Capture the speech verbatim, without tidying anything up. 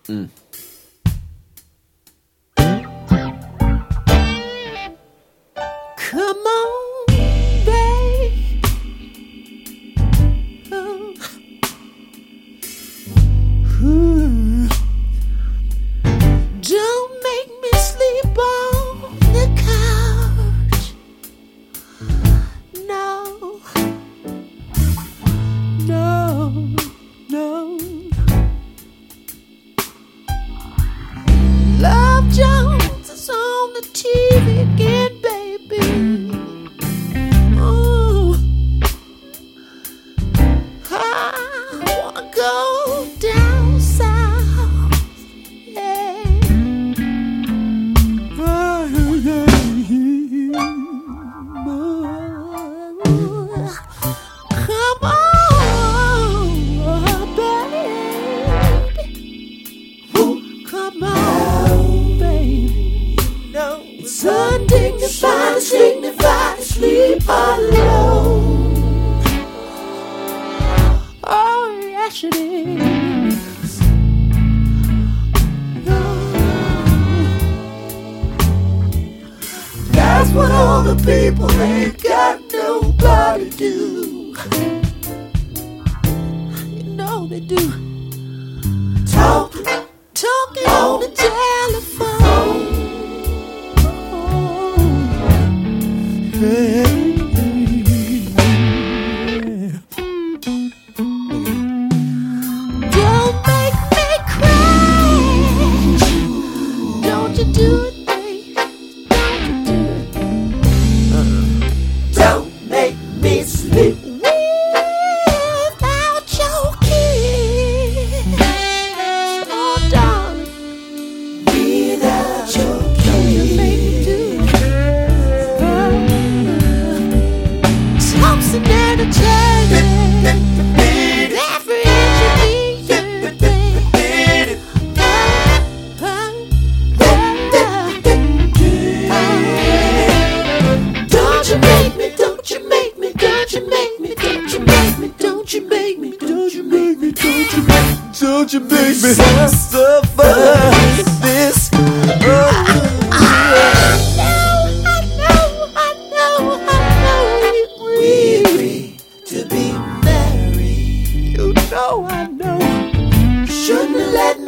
Mm. Come on, babe. Oh. Ooh. Don't make me sleep on the couch. No, no, no. Love Jones is on the T V again, baby. Oh, I wanna go down south. Yeah. Come on, baby. Come on, baby. No, it's undignified, it's dignified to sleep alone. Oh, yes it is. That's what all the people ain't got nobody do. You know they do. Talk, talking on the telephone. Oh, hey. Don't make me cry. Don't you do it. Don't make me sleep without your kiss. Oh, darling, without your kiss. You make me do it. Oh, Thompson and a Turner, every inch of me, you think. Oh, oh, oh. Don't you make me, don't you make me, don't you make me, don't you make me, don't you make me, don't you make me, don't you make me, Don't you make me suffer this? I know, I know, I know, we agree to be married. You know, I know. Shouldn't have let me